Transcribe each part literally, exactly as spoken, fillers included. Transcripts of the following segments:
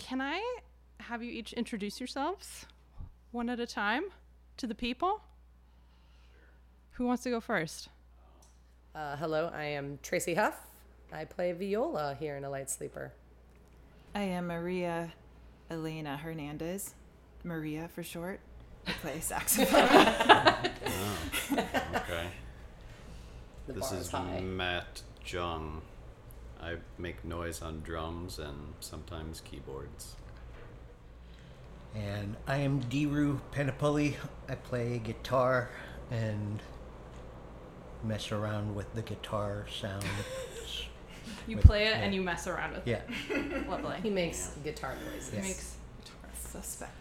can I have you each introduce yourselves one at a time to the people? Who wants to go first? Uh, hello, I am Tracy Huff. I play viola here in A Light Sleeper. I am Maria Elena Hernandez, Maria for short. I play saxophone. Oh, okay. The This bar is high. Matt Jung. I make noise on drums and sometimes keyboards. And I am Diru Penapulli. I play guitar and mess around with the guitar sound. You With- play it yeah. and you mess around with Yeah. it. Lovely. He makes guitar noises. He Yes. makes Suspect.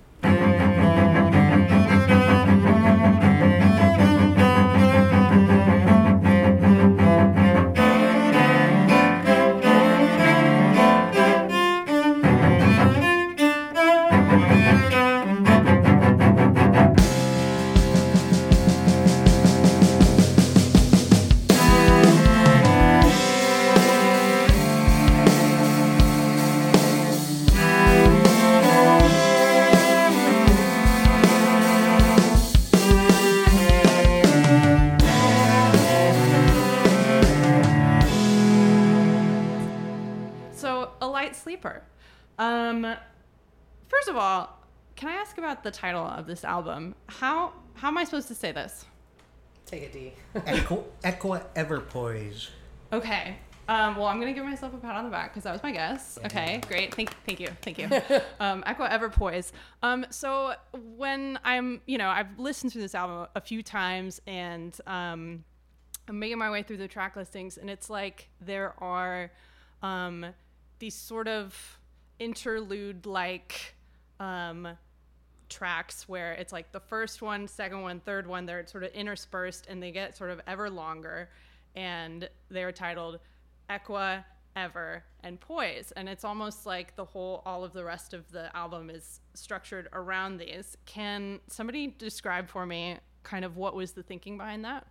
So, A Light Sleeper. Um, first of all, can I ask about the title of this album? How how am I supposed to say this? Take it, D. Equa, Equa Everpoise. Okay. Um, well, I'm gonna give myself a pat on the back because that was my guess. Okay, great. Thank, thank you, thank you. Um, Equa Everpoise. Um, so when I'm, you know, I've listened to this album a few times, and um, I'm making my way through the track listings, and it's like there are um, these sort of interlude-like um, tracks where it's like the first one, second one, third one, they're sort of interspersed, and they get sort of ever longer, and they're titled Equa, Ever, and Poise. And it's almost like the whole, all of the rest of the album is structured around these. Can somebody describe for me kind of what was the thinking behind that?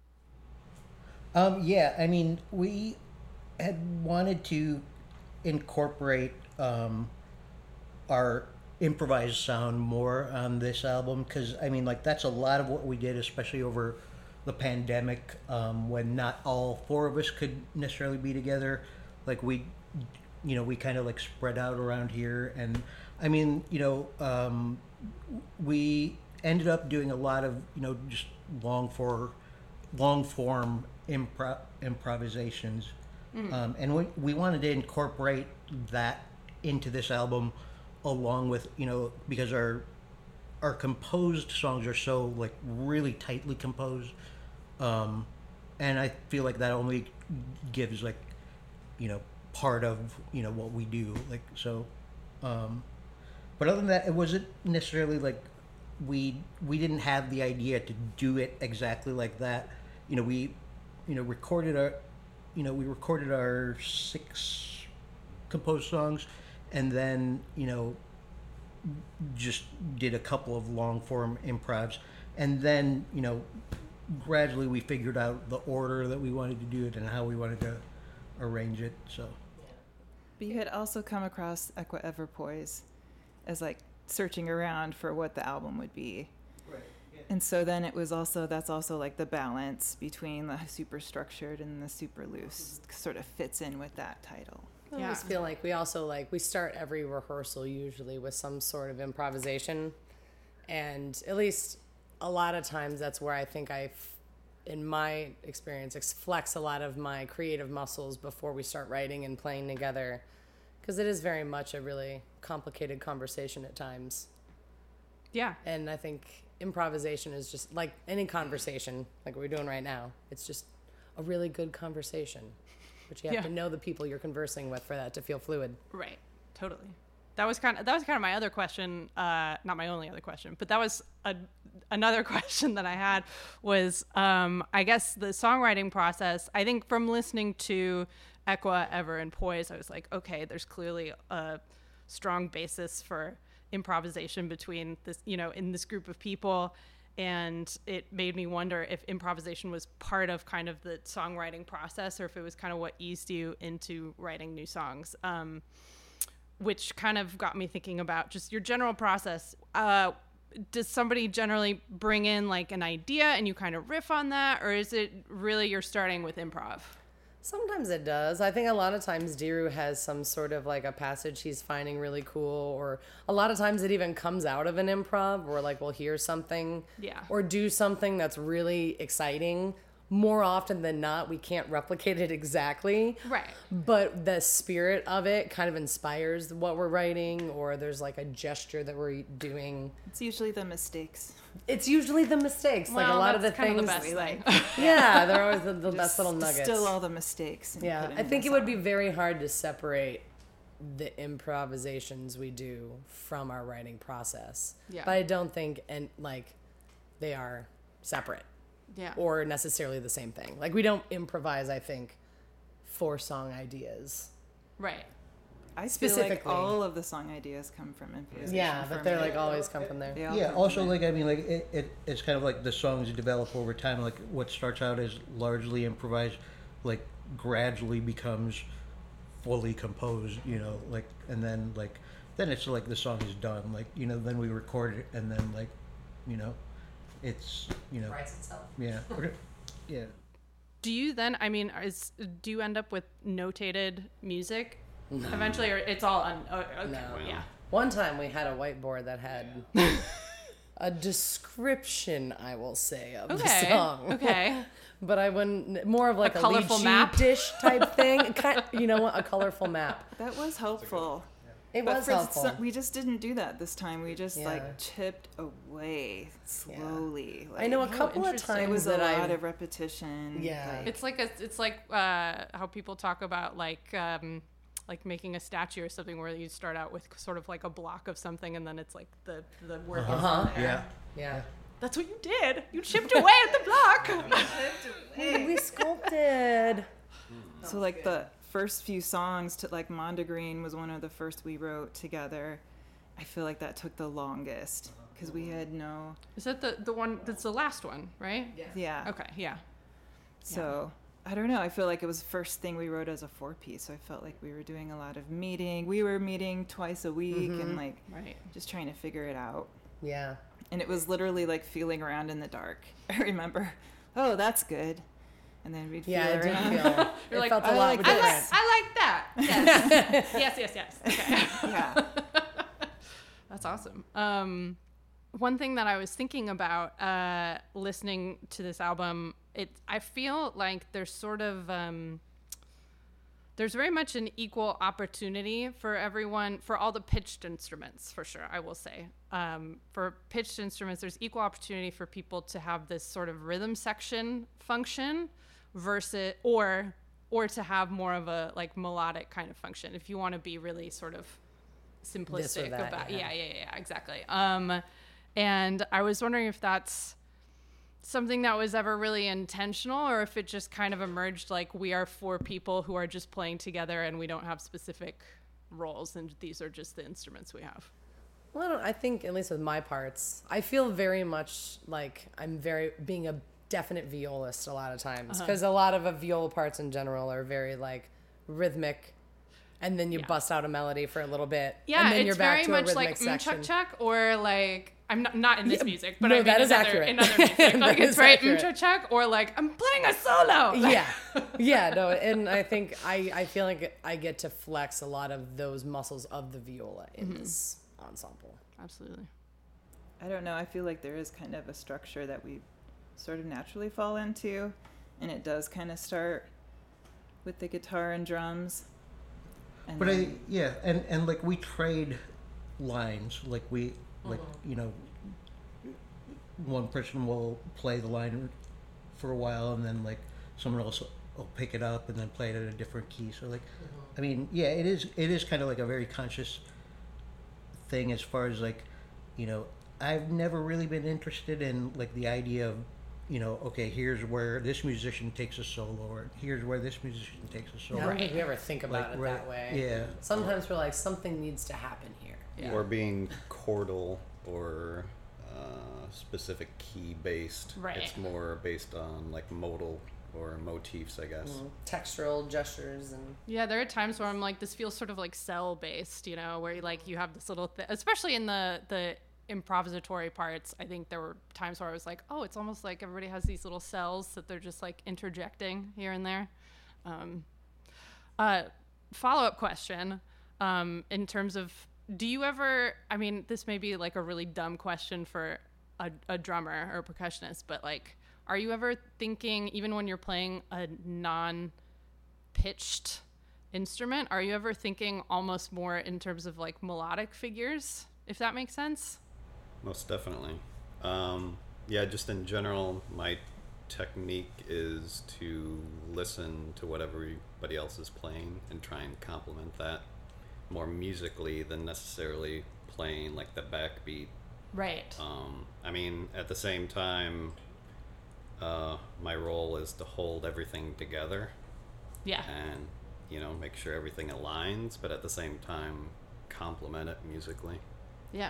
Um, yeah, I mean, we had wanted to incorporate um, our improvised sound more on this album because, I mean, like, that's a lot of what we did, especially over the pandemic um, when not all four of us could necessarily be together. Like, we, you know, we kind of, like, spread out around here. And, I mean, you know, um, we ended up doing a lot of, you know, just long for long form impro- improvisations. Um, and we, we wanted to incorporate that into this album along with, you know, because our our composed songs are so, like, really tightly composed. Um, and I feel like that only gives, like, you know, part of, you know, what we do. Like, so, um, but other than that, it wasn't necessarily like we, we didn't have the idea to do it exactly like that. You know, we, you know, recorded our, you know, we recorded our six composed songs and then, you know, just did a couple of long form improvs. And then, you know, gradually we figured out the order that we wanted to do it and how we wanted to arrange it. So, But you had also come across Equa Everpoise as like searching around for what the album would be. right. Yeah. And so then it was also, that's also like the balance between the super structured and the super loose sort of fits in with that title. I Yeah. always feel like we also, like, we start every rehearsal usually with some sort of improvisation. And at least a lot of times that's where I think I, f- in my experience, ex- flex a lot of my creative muscles before we start writing and playing together. Because it is very much a really complicated conversation at times. Yeah. And I think improvisation is just like any conversation, like we're doing right now. It's just a really good conversation. But you have Yeah. to know the people you're conversing with for that to feel fluid. Right. Totally. That was kind of that was kind of my other question. Uh, not my only other question, but that was a, another question that I had was um, I guess the songwriting process. I think from listening to Equa, Ever, and Poise, I was like, okay, there's clearly a strong basis for improvisation between this, you know, in this group of people. And it made me wonder if improvisation was part of kind of the songwriting process or if it was kind of what eased you into writing new songs. Um, which kind of got me thinking about just your general process. Uh, does somebody generally bring in like an idea and you kind of riff on that, or is it really you're starting with improv? Sometimes it does. I think a lot of times Diru has some sort of like a passage he's finding really cool, or a lot of times it even comes out of an improv where like we'll hear something Yeah. or do something that's really exciting. More often than not, we can't replicate it exactly. Right. But the spirit of it kind of inspires what we're writing, or there's like a gesture that we're doing. It's usually the mistakes. It's usually the mistakes. like a Well, lot of the that's kind things. of the best we thing. like. Yeah, they're always the, the Just best little nuggets. Distill all the mistakes. And Yeah, put it I in think the it would song. be very hard to separate the improvisations we do from our writing process. Yeah. But I don't think and like they are separate Yeah. or necessarily the same thing. Like we don't improvise, I think, for song ideas. Right. I feel like specifically. all of the song ideas come from improvisation. Yeah, for but they're me. like always come from there. They all Yeah. come Also, from like I mean, like it, it, it's kind of like the songs develop over time. Like what starts out as largely improvised, like gradually becomes fully composed. You know, like and then like then it's like the song is done. Like you know, then we record it, and then like you know, it's you know, Writes itself. yeah, okay. yeah. Do you then, I mean, is do you end up with notated music eventually, or it's all un, oh, okay. No. Yeah. One time we had a whiteboard that had a description, I will say, of the Okay. song. Okay. But I wouldn't, more of like a, colorful lychee map? dish type thing. Kind, you know what? A colorful map. That was helpful. It But was for helpful. some- we just didn't do that this time. We just Yeah. like chipped away slowly. I know a Like, couple of interesting. times it was a that lot I of repetition. Yeah. like- It's like a, it's like uh, how people talk about like um, like making a statue or something where you start out with sort of like a block of something and then it's like the the work is Uh-huh. on there. Yeah. yeah. That's what you did. You chipped away at the block. We sculpted. So like the first few songs to like Mondegreen was one of the first we wrote together. I feel like that took the longest because we had no Is that the the one that's the last one, right? yeah. Okay. Yeah. So I don't know. I feel like it was the first thing we wrote as a four piece. So I felt like we were doing a lot of meeting. We were meeting twice a week and like Right. just trying to figure it out. Yeah. And it was literally like feeling around in the dark. I remember, oh, that's good. And then we'd Yeah, feel it did around. feel. You're it like, felt a I lot like different. I like I like that. Yes. yes. Yes. Yes. Okay. Yeah. That's awesome. Um, one thing that I was thinking about uh, listening to this album, it I feel like there's sort of um, there's very much an equal opportunity for everyone, for all the pitched instruments, for sure. I will say, um, for pitched instruments, there's equal opportunity for people to have this sort of rhythm section function, versus or or to have more of a like melodic kind of function. If you want to be really sort of simplistic that, about yeah. yeah yeah yeah exactly um and I was wondering if that's something that was ever really intentional, or if it just kind of emerged like we are four people who are just playing together and we don't have specific roles and these are just the instruments we have. Well, I, don't, I think, at least with my parts, I feel very much like I'm very being a definite violist a lot of times, because a lot of a viola parts in general are very like rhythmic, and then you Yeah. bust out a melody for a little bit, Yeah, and then it's you're back very to much a rhythmic like mm, section. chuck chuck, or like I'm not not in this Yeah, music, but no, I mean that in is other, accurate. in other music. That Like is it's very mm, accurate. chuck chuck, or like I'm playing a solo. Like, Yeah, yeah, no, and I think I, I feel like I get to flex a lot of those muscles of the viola in Mm-hmm. this ensemble. absolutely. I don't know. I feel like there is kind of a structure that we sort of naturally fall into, and it does kind of start with the guitar and drums. And But I then- yeah, and and like we trade lines. Like we like you know, one person will play the line for a while, and then like someone else will pick it up and then play it at a different key. So like, I mean, yeah, it is it is kind of like a very conscious thing as far as like, you know, I've never really been interested in like the idea of, you know, okay, here's where this musician takes a solo, or here's where this musician takes a I solo. don't think we ever think about Like, it right, that way. yeah. Sometimes we're like, something needs to happen here. Yeah. Or being chordal or uh, specific key based. Right. It's more based on like modal or motifs, I guess. Mm, textural gestures and Yeah, there are times where I'm like, this feels sort of like cell based, you know, where like you have this little, th- especially in the the improvisatory parts. I think there were times where I was like, oh, it's almost like everybody has these little cells that they're just like interjecting here and there. Um, uh, follow up question, um, in terms of, do you ever? I mean, this may be like a really dumb question for a, a drummer or a percussionist, but like, are you ever thinking, even when you're playing a non-pitched instrument, are you ever thinking almost more in terms of like melodic figures, if that makes sense? Most definitely. Um, yeah, just in general, my technique is to listen to what everybody else is playing and try and complement that more musically than necessarily playing like the backbeat. Right. Um, I mean, at the same time, uh, my role is to hold everything together Yeah. and, you know, make sure everything aligns, but at the same time, complement it musically. Yeah.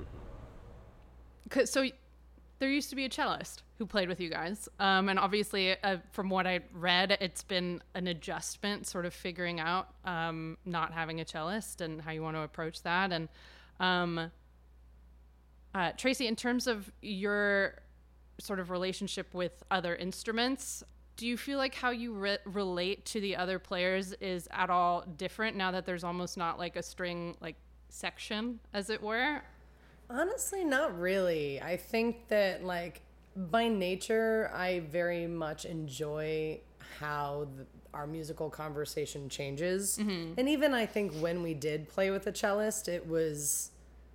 Mm-hmm. So there used to be a cellist who played with you guys. Um, and obviously, uh, from what I read, it's been an adjustment, sort of figuring out um, not having a cellist and how you want to approach that. And um, uh, Tracy, in terms of your sort of relationship with other instruments, do you feel like how you re- relate to the other players is at all different now that there's almost not like a string like section, as it were? honestly, not really. I think that like by nature, I very much enjoy how the, our musical conversation changes. Mm-hmm. And even I think when we did play with a cellist, it was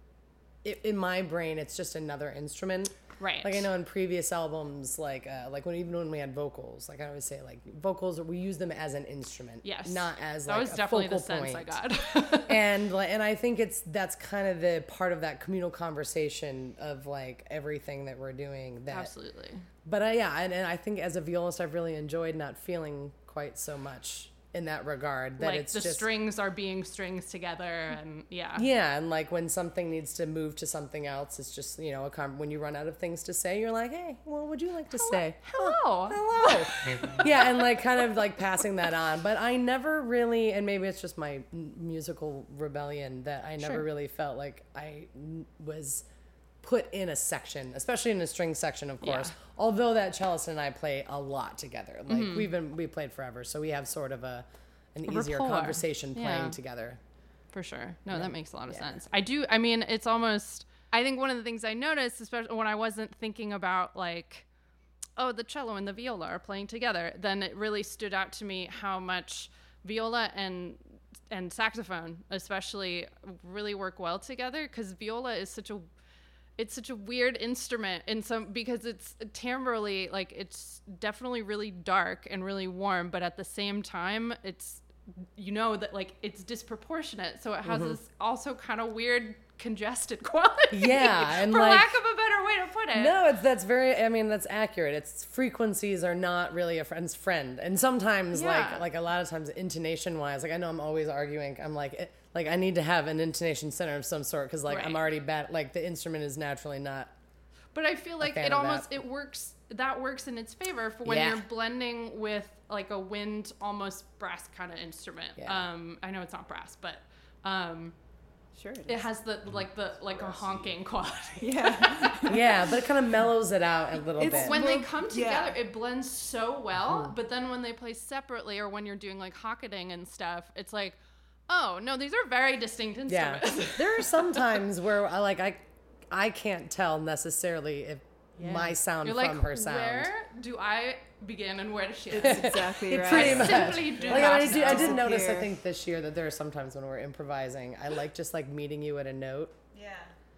it, in my brain, it's just another instrument. Right. Like I know in previous albums, like uh, like when even when we had vocals, like I always say, like vocals, we use them as an instrument, Yes. not as that like was a definitely focal the sense point. I got. and like, and I think it's that's kind of the part of that communal conversation of like everything that we're doing. That Absolutely. But uh, yeah, and, and I think as a violist, I've really enjoyed not feeling quite so much in that regard. That Like it's the just, strings are being strings together, and yeah. Yeah, and like when something needs to move to something else, it's just, you know, a con- when you run out of things to say, you're like, hey, what would you like to say? Hello. Oh, hello. Yeah, and like kind of like passing that on. But I never really, and maybe it's just my m- musical rebellion, that I never Sure. really felt like I n- was put in a section, especially in a string section, of course. Yeah. Although that cellist and I play a lot together. Like we've been, we played forever, so we have sort of a an A easier rapport. conversation playing Yeah. together. For sure. No, that makes a lot of Yeah. sense. I do. I mean, it's almost, I think one of the things I noticed, especially when I wasn't thinking about like, oh, the cello and the viola are playing together, then it really stood out to me how much viola and and saxophone especially really work well together, because viola is such a it's such a weird instrument in some, because it's timbrally, like it's definitely really dark and really warm, but at the same time it's, you know, that like it's disproportionate, so it has Mm-hmm. this also kind of weird congested quality. Yeah, and for like- lack of a better way to put it. No, it's that's very. I mean, that's accurate. It's frequencies are not really a friend's friend, and sometimes, Yeah. like, like a lot of times, intonation wise, like I know I'm always arguing. I'm like, it, like I need to have an intonation center of some sort because, like, I'm Right. already bad. Like the instrument is naturally not. But I feel like fan it of almost that. it works that works in its favor for when Yeah. you're blending with like a wind, almost brass kind of instrument. Yeah. Um, I know it's not brass, but um, Sure. It, it is. has the like the like a honking quality. Yeah. Yeah, but it kind of mellows it out a little It's bit. When they Well, come yeah. together, it blends so well. But then when they play separately, or when you're doing like hocketing and stuff, it's like, oh no, these are very distinct Yeah, instruments. there are some times where I like I, I can't tell necessarily if Yeah. my sound You're from like, her sound. where do I begin and where does she end? It's exactly It right. pretty I much. simply do Like not I, do, I know. did notice, I Disappear. think this year that there are sometimes when we're improvising, I like just like meeting you at a note Yeah.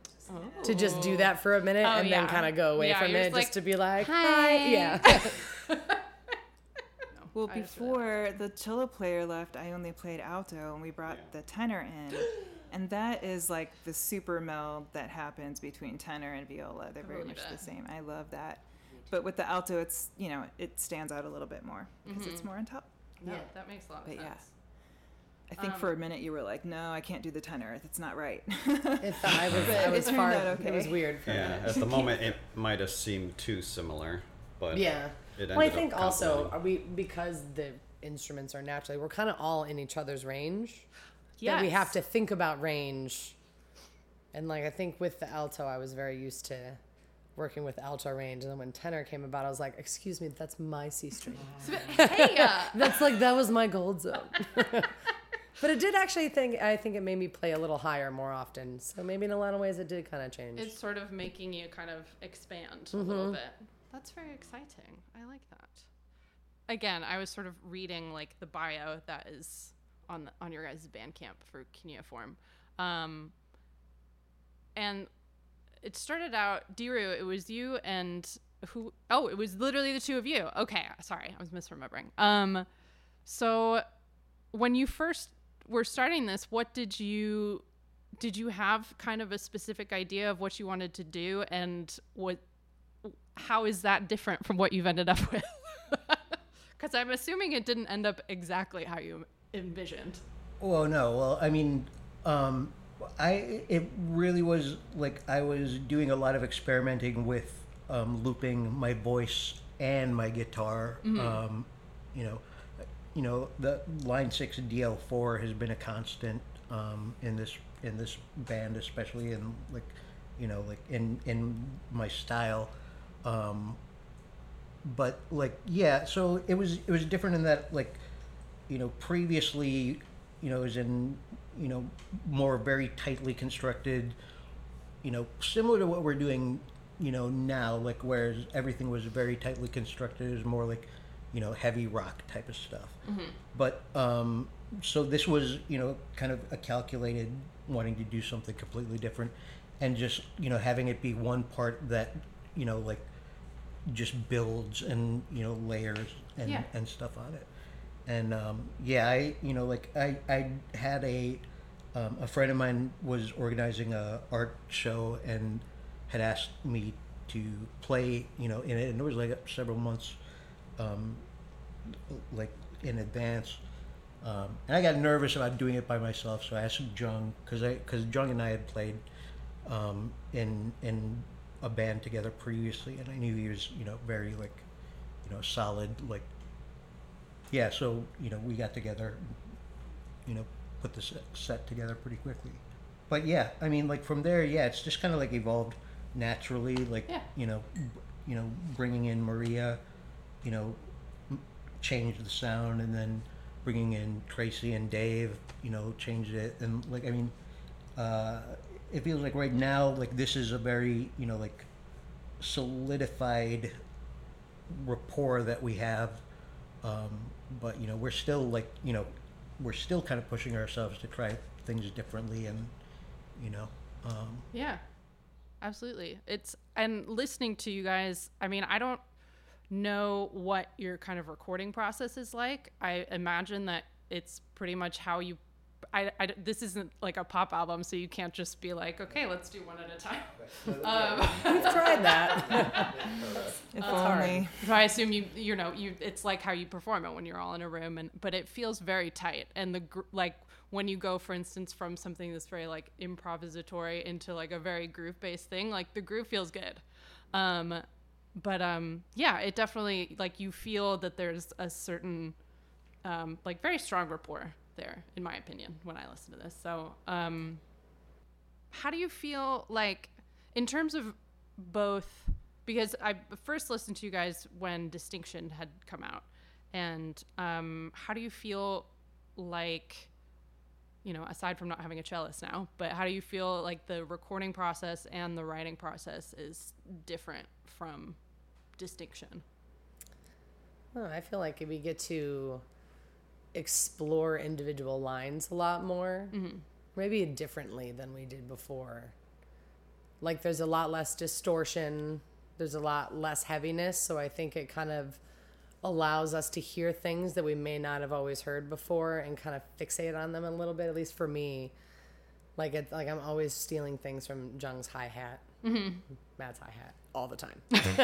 to just do that for a minute Oh, and yeah. then kind of go away Yeah, for a you're minute just just like, to be like, "Hi." hi, yeah. Well, I just before the cello player left, I only played alto, and we brought the tenor in. And that is like the super meld that happens between tenor and viola. They're very believe much it. the same. I love that. But with the alto, it's, you know, it stands out a little bit more because it's more on top. No, Yeah. that makes a lot of But sense. yeah. I think Um, for a minute you were like, no, I can't do the tenor. That's not right. It, I was, But I it was turned far, out it was okay. weird for a Yeah, minute. at the moment it might have seemed too similar, but Yeah. it ended Well, I up think also complementing- are we because the instruments are naturally we're kind of all in each other's range. Yeah. That we have to think about range. And like I think with the alto, I was very used to working with alto range, and then when tenor came about, I was like, "Excuse me, that's my C string. Hey, uh, That's like that was my gold zone." But it did actually think I think it made me play a little higher more often. So maybe in a lot of ways it did kind of change. it's sort of making you kind of expand a little bit. That's very exciting. I like that. Again, I was sort of reading like the bio that is on the, on your guys' Bandcamp for Cuneiform. Um, and it started out, Diru, it was you and who, oh, it was literally the two of you. Okay, sorry, I was misremembering. Um, so when you first were starting this, what did you, did you have kind of a specific idea of what you wanted to do, and what, how is that different from what you've ended up with? Because I'm assuming it didn't end up exactly how you envisioned. Well, no. Well, I mean, um, I it really was like I was doing a lot of experimenting with um, looping my voice and my guitar. Um, you know, you know, the line six D L four has been a constant um, in this in this band, especially in like, you know, like in in my style. Um, but like, yeah, so it was it was different in that, like, you know, previously, you know, it was in, you know, more very tightly constructed, you know, similar to what we're doing, you know, now, like, whereas everything was very tightly constructed, it was more like, you know, heavy rock type of stuff. Mm-hmm. But, um, so this was, you know, kind of a calculated wanting to do something completely different, and just, you know, having it be one part that, you know, like, just builds and, you know, layers and, Yeah. and stuff on it. And um, yeah, I you know like I I had a um, a friend of mine was organizing a art show and had asked me to play, you know, in it, and it was like several months um, like in advance. Um, and I got nervous about doing it by myself, so I asked Jung, because I because Jung and I had played um, in in a band together previously, and I knew he was, you know, very, like, you know, solid, like. Yeah, so, you know, we got together, you know, put the set, set together pretty quickly. But yeah, I mean, like, from there, yeah, it's just kind of like evolved naturally, like, Yeah. you know, b- you know, bringing in Maria, you know, m- changed the sound, and then bringing in Tracy and Dave, you know, changed it. And, like, I mean, uh, it feels like right now, like, this is a very, you know, like, solidified rapport that we have. Um, but, you know, we're still, like, you know, we're still kind of pushing ourselves to try things differently, and, you know, um, Yeah, absolutely. It's, and listening to you guys, I mean, I don't know what your kind of recording process is like. I imagine that it's pretty much how you, I, I- this isn't like a pop album, so you can't just be like, okay, let's do one at a time. Um, We've tried that. If hard. only. so I assume you, you know, you, it's like how you perform it when you're all in a room, and, but it feels very tight. And the, gr- like, when you go, for instance, from something that's very like improvisatory into like a very groove based thing, like the groove feels good. Um, but, um, yeah, it definitely, like, you feel that there's a certain, um, like very strong rapport there, in my opinion, when I listen to this. So, um, how do you feel like, in terms of both, because I first listened to you guys when Distinction had come out, and um, how do you feel like, you know, aside from not having a cellist now, but how do you feel like the recording process and the writing process is different from Distinction? Oh, I feel like we get to explore individual lines a lot more, Mm-hmm. maybe differently than we did before. Like, there's a lot less distortion, there's a lot less heaviness, so I think it kind of allows us to hear things that we may not have always heard before and kind of fixate on them a little bit, at least for me. Like, it's like I'm always stealing things from Jung's hi-hat, mm-hmm. Matt's hi-hat, all the time.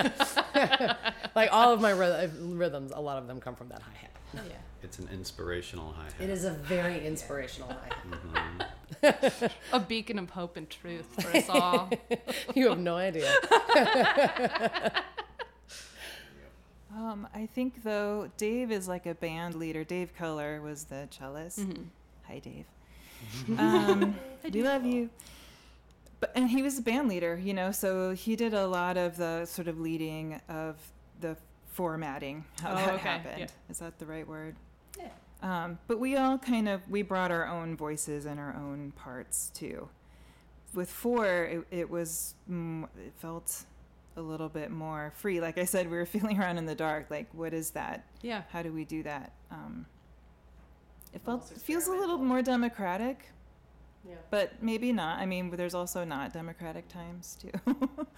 Like, all of my ryth- rhythms, a lot of them come from that hi-hat. Yeah. It's an inspirational hi-hat. It is a very inspirational hi-hat. A beacon of hope and truth for us all. You have no idea. Um, I think though Dave is like a band leader. Dave Keller was the cellist. Mm-hmm. Hi, Dave. Um, we love you. But and he was a band leader, you know, so he did a lot of the sort of leading of the formatting, how Oh, that okay, happened. yeah. Is that the right word? Yeah. Um, but we all kind of we brought our own voices and our own parts too. With four, it, it was mm, it felt a little bit more free. Like I said, we were feeling around in the dark. Like, what is that? Yeah. How do we do that? Um, it felt Almost it feels a little experimental. more democratic, Yeah. but maybe not. I mean, there's also not democratic times too.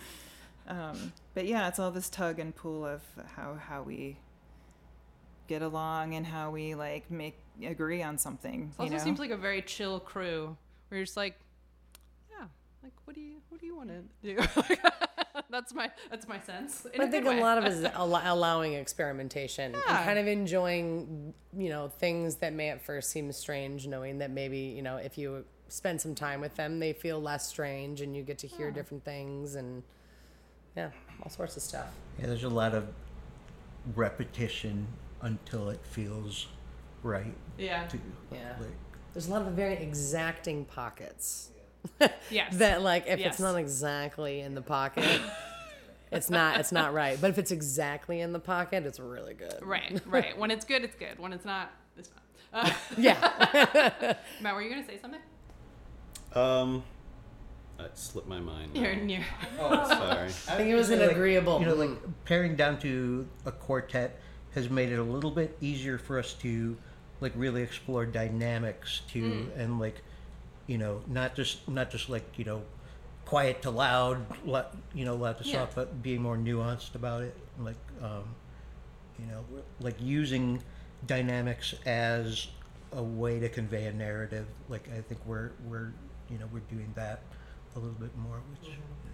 um, but yeah, it's all this tug and pull of how how we get along and how we like make agree on something. It also you know? seems like a very chill crew where you're just like, yeah, like what do you what do you want to do? that's my that's my sense. In I a think good a way. lot of it is al- allowing experimentation Yeah. and kind of enjoying, you know, things that may at first seem strange, knowing that maybe, you know, if you spend some time with them, they feel less strange and you get to hear Yeah. different things and, yeah, all sorts of stuff. Yeah, there's a lot of repetition until it feels right. Yeah. To, Yeah. like, There's a lot of very exacting pockets Yes. that, like, if Yes. it's not exactly in the pocket, it's not it's not right. But if it's exactly in the pocket, it's really good. Right. Right. When it's good, it's good. When it's not, it's not. Uh, Yeah. Matt, were you gonna say something? Um, it slipped my mind. now. You're near. Sorry. I think it was an agreeable. You know, like mm. paring down to a quartet has made it a little bit easier for us to like really explore dynamics to Mm. and like you know not just not just like you know quiet to loud, lo- you know loud to Yeah. soft, but being more nuanced about it. Like um, you know like using dynamics as a way to convey a narrative. Like I think we're we're you know we're doing that a little bit more, which.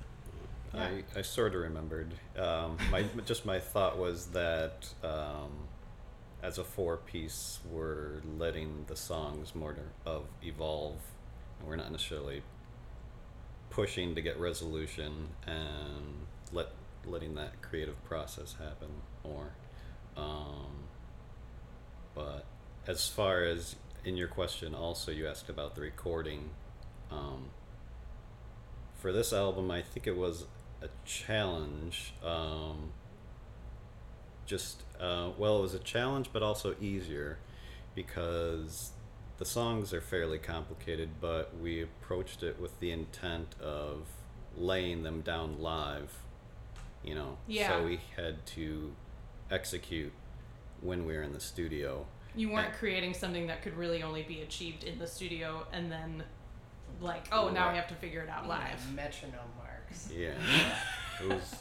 I, I sort of remembered. Um, my just my thought was that um, as a four piece, we're letting the songs more to, of evolve, and we're not necessarily pushing to get resolution and let letting that creative process happen more. Um, but as far as in your question, also you asked about the recording. Um, for this album, I think it was a challenge. Um, just uh, well, it was a challenge, but also easier because the songs are fairly complicated. But we approached it with the intent of laying them down live. You know, Yeah. so we had to execute when we were in the studio. You weren't creating something that could really only be achieved in the studio, and then, like, oh, now we have to figure it out live. Metronome marks. Yeah, it was.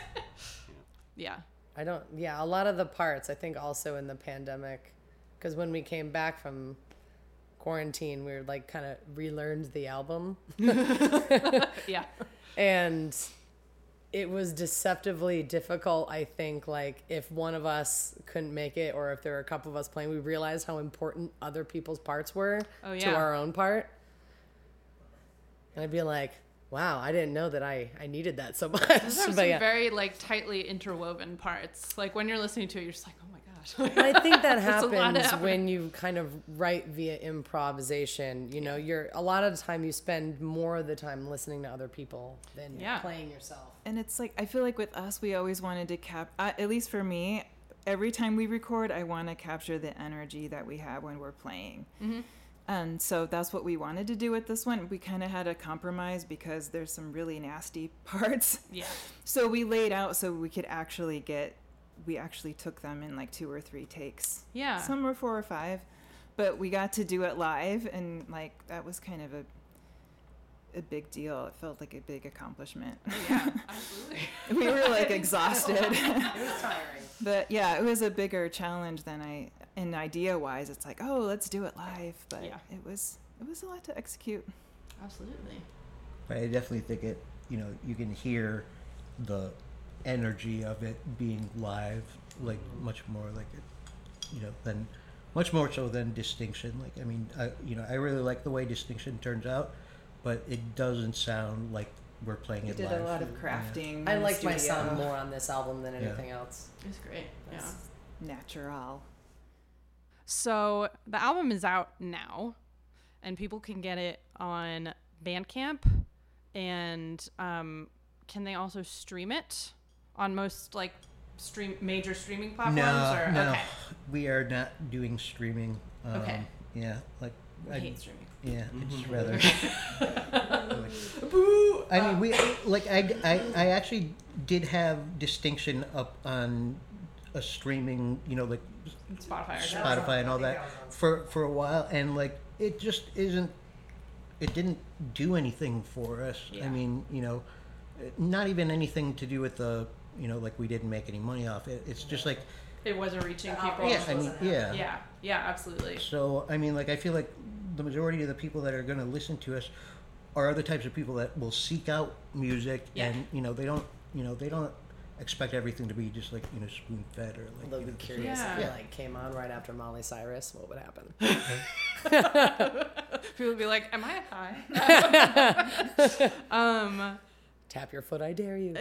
Yeah. I don't. Yeah, a lot of the parts I think also in the pandemic, because when we came back from quarantine, we were like kind of relearned the album, Yeah. and it was deceptively difficult. I think like if one of us couldn't make it, or if there were a couple of us playing, we realized how important other people's parts were Oh, to yeah. our own part. And I'd be like, wow, I didn't know that I, I needed that so much. Those are But some yeah. very like tightly interwoven parts. Like when you're listening to it, you're just like, oh my gosh. And I think that It's a lot happens happening. when you kind of write via improvisation. You know, you're a lot of the time you spend more of the time listening to other people than Yeah. playing yourself. And it's like I feel like with us, we always wanted to cap. Uh, at least for me, every time we record, I want to capture the energy that we have when we're playing. Mm-hmm. And so that's what we wanted to do with this one. We kind of had a compromise because there's some really nasty parts. Yeah. So we laid out so we could actually get. We actually took them in like two or three takes. Yeah. Some were four or five, but we got to do it live, and like that was kind of a a big deal. It felt like a big accomplishment. Yeah. Absolutely. We were like exhausted. It was tiring. But yeah, it was a bigger challenge than I, and idea wise, it's like, oh, let's do it live. But Yeah. it was, it was a lot to execute. Absolutely. But I definitely think it, you know, you can hear the energy of it being live, like much more like it, you know, than, much more so than Distinction. Like, I mean, I, you know, I really like the way Distinction turns out, but it doesn't sound like we're playing We it did live. a lot of crafting. I in the liked my studio. sound more on this album than anything else. It's great. Yeah. That's natural. So the album is out now, and people can get it on Bandcamp, and um, can they also stream it on most like stream major streaming platforms? No, or no, okay, we are not doing streaming. Um, Okay. Yeah, like I I, hate streaming. yeah, it's rather. Boo! I mean, we like I, I I actually did have distinction up on a streaming, you know, like Spotify. Or Spotify and all that for for a while, and like it just isn't. It didn't do anything for us. Yeah. I mean, you know, not even anything to do with the, you know, like we didn't make any money off it. It's just like, It wasn't reaching people. yeah, I mean, yeah. Yeah. Yeah. Absolutely. So I mean, like I feel like the majority of the people that are going to listen to us are the types of people that will seek out music, Yeah. and you know, they don't, you know, they don't expect everything to be just like, you know, spoon fed or like. Although You be know, curious Yeah. if Yeah. it like came on right after Molly Cyrus, what would happen? People would be like, "Am I high?" um. Tap your foot, I dare you.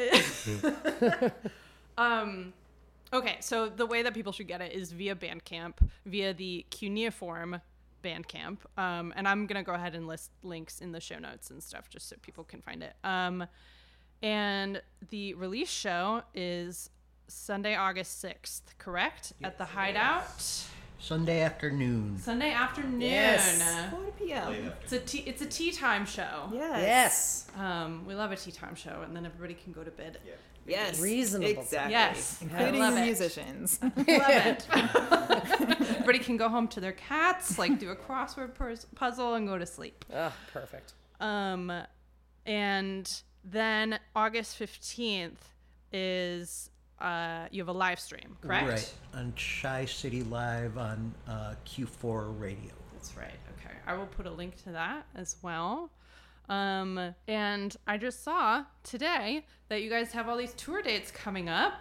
Um, okay, so the way that people should get it is via Bandcamp, via the Cuneiform Bandcamp. Um, and I'm going to go ahead and list links in the show notes and stuff just so people can find it. Um, and the release show is Sunday, August sixth, correct? At the Hideout. Sunday afternoon. Sunday afternoon. Yes. four p.m. It's a tea, it's a tea time show. Yes. Yes. Um, we love a tea time show, and then everybody can go to bed. Yes. Reasonable. Exactly. Yes. Including I love the it. musicians. Love it. Everybody can go home to their cats, like do a crossword puz- puzzle, and go to sleep. Oh, perfect. Um, and then August fifteenth is uh, you have a live stream, correct? Right, on Shy City Live on uh, Q four Radio. That's right. Okay, I will put a link to that as well. Um, and I just saw today that you guys have all these tour dates coming up.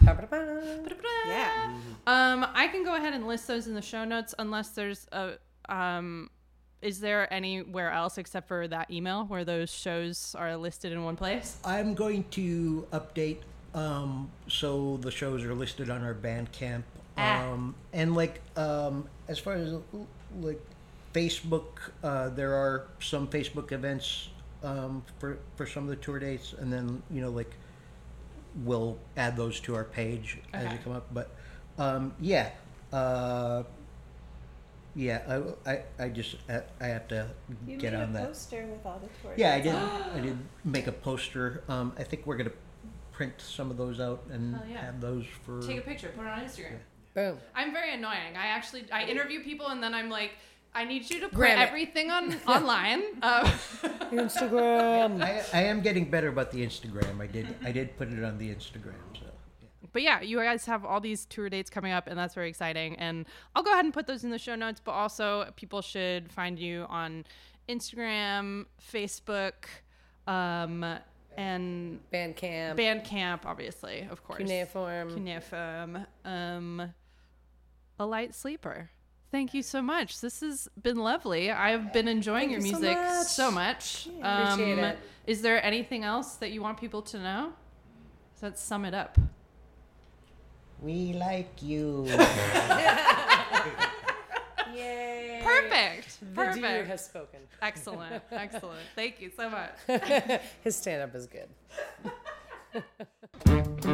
Yeah. Um, I can go ahead and list those in the show notes unless there's a um is there anywhere else except for that email where those shows are listed in one place? I'm going to update um, so the shows are listed on our Bandcamp. Ah. Um, and like um, as far as like Facebook, uh, there are some Facebook events um, for for some of the tour dates, and then you know like we'll add those to our page as Okay. they come up. But um, yeah. Uh, Yeah, I, I, I just I, I have to You get made on a that. poster with all the tours. Yeah, I did. I did make a poster. Um, I think we're gonna print some of those out and Hell yeah. have those for. Take a picture, put it on Instagram. Boom. I'm very annoying. I actually I interview people and then I'm like, I need you to put Gram it. everything on online. Um, Instagram. I, I am getting better about the Instagram. I did I did put it on the Instagram. So yeah. But yeah, you guys have all these tour dates coming up, and that's very exciting. And I'll go ahead and put those in the show notes, but also people should find you on Instagram, Facebook, um, and Bandcamp. Bandcamp, obviously, of course. Cuneiform. Cuneiform. Um, A Light Sleeper. Thank you so much. This has been lovely. I've been enjoying Thank your you so music much. so much. Appreciate Um, it. Is there anything else that you want people to know? So let's sum it up. We like you. Yay. Perfect. The dude Perfect. has spoken. Excellent. Excellent. Thank you so much. His stand up is good.